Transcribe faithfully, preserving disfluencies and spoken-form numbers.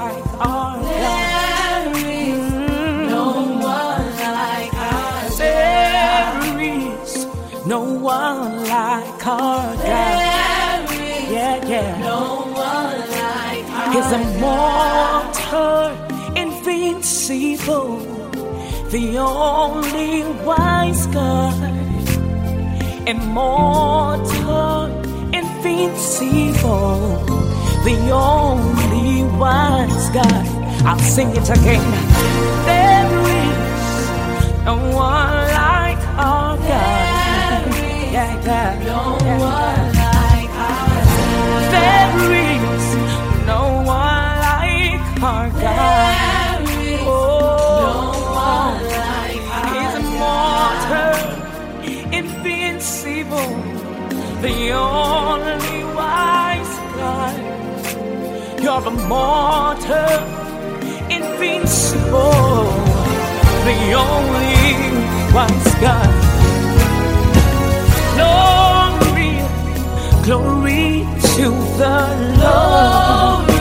like our God. There is no one like our God. There is no one like our God. There is Yeah, yeah. no one like our He's God. immortal, invincible, the only wise God. Immortal, invincible, the only wise God. I'll sing it again. There is no one like our God. Yeah, yeah. No yeah, one yeah. like our God. There is no one like our God. There is Oh, no one like He's immortal, invincible, the only wise God. You're immortal, invincible, the only wise God. Glory, glory to the Lord.